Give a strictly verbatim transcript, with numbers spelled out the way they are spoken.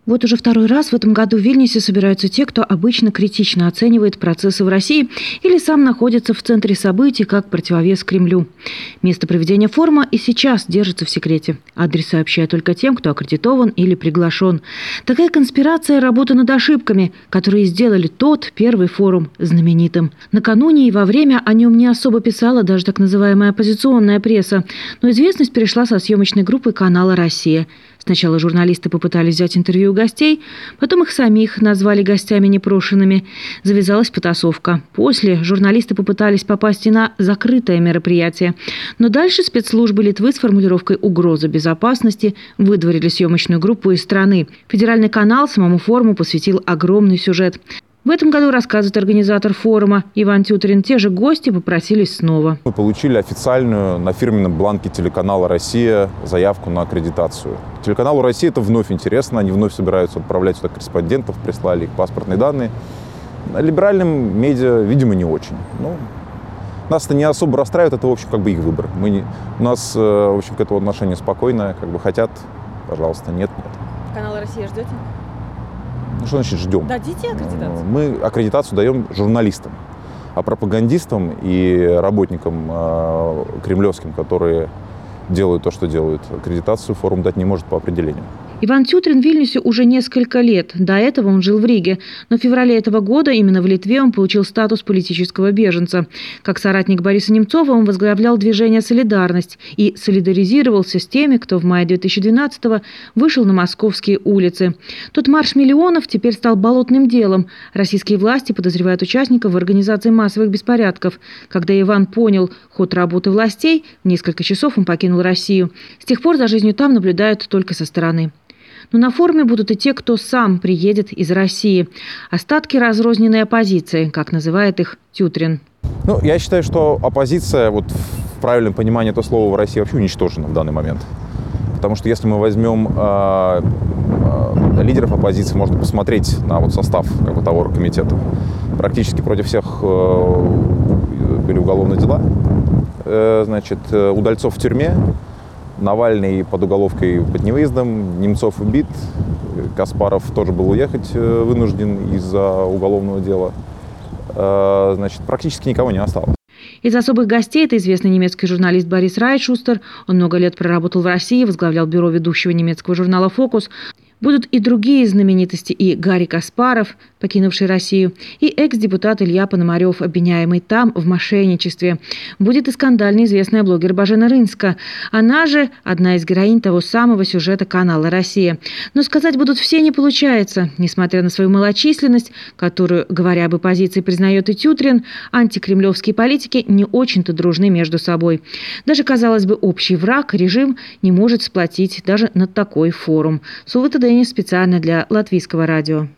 Вот уже второй раз в этом году в Вильнюсе собираются те, кто обычно критично оценивает процессы в России или сам находится в центре событий как противовес Кремлю. Место проведения форума и сейчас держится в секрете. Адрес сообщают только тем, кто аккредитован или приглашен. Такая конспирация – работа над ошибками, которые сделали тот первый форум знаменитым. Накануне и во время о нем не особо писала даже так называемая оппозиционная пресса, но известность перешла со съемочной группы канала «Россия». Сначала журналисты попытались взять интервью у гостей, потом их самих назвали гостями непрошенными. Завязалась потасовка. После журналисты попытались попасть и на закрытое мероприятие. Но дальше спецслужбы Литвы с формулировкой «угроза безопасности» выдворили съемочную группу из страны. Федеральный канал самому форуму посвятил огромный сюжет. В этом году, рассказывает организатор форума Иван Тютрин, те же гости попросились снова. Мы получили официальную на фирменном бланке телеканала «Россия» заявку на аккредитацию. Телеканалу «Россия» это вновь интересно, они вновь собираются отправлять сюда корреспондентов, прислали их паспортные данные. Либеральным медиа, видимо, не очень. Ну, нас это не особо расстраивает, это, в общем, как бы их выбор. Мы не, у нас, в общем, к этому отношение спокойное, как бы хотят, пожалуйста, нет, нет. Канал «Россия» ждете? Ну, что значит ждем? Дадите аккредитацию? Мы аккредитацию даем журналистам, а пропагандистам и работникам э, кремлевским, которые делают то, что делают, аккредитацию форум дать не может по определению. Иван Тютрин в Вильнюсе уже несколько лет. До этого он жил в Риге. Но в феврале этого года именно в Литве он получил статус политического беженца. Как соратник Бориса Немцова он возглавлял движение «Солидарность» и солидаризировался с теми, кто в мае две тысячи двенадцатого вышел на московские улицы. Тот марш миллионов теперь стал болотным делом. Российские власти подозревают участников в организации массовых беспорядков. Когда Иван понял ход работы властей, в несколько часов он покинул Россию. С тех пор за жизнью там наблюдают только со стороны. Но на форуме будут и те, кто сам приедет из России. Остатки разрозненной оппозиции, как называет их Тютрин. Ну, я считаю, что оппозиция, вот в правильном понимании этого слова, в России вообще уничтожена в данный момент. Потому что если мы возьмем э, э, лидеров оппозиции, можно посмотреть на вот состав как бы, того оргкомитета. Практически против всех э, были уголовные дела. Э, значит, Удальцов в тюрьме. Навальный под уголовкой под невыездом, Немцов убит, Каспаров тоже был уехать вынужден из-за уголовного дела. Значит, практически никого не осталось. Из особых гостей это известный немецкий журналист Борис Райшустер. Он много лет проработал в России, возглавлял бюро ведущего немецкого журнала «Фокус». Будут и другие знаменитости, и Гарри Каспаров, покинувший Россию, и экс-депутат Илья Пономарев, обвиняемый там в мошенничестве. Будет и скандально известная блогер Божена Рынска. Она же одна из героинь того самого сюжета канала «Россия». Но сказать будут все не получается. Несмотря на свою малочисленность, которую, говоря об оппозиции, признает и Тютрин, антикремлевские политики не очень-то дружны между собой. Даже, казалось бы, общий враг, режим, не может сплотить даже на такой форум. Сувыта Денис специально для Латвийского радио.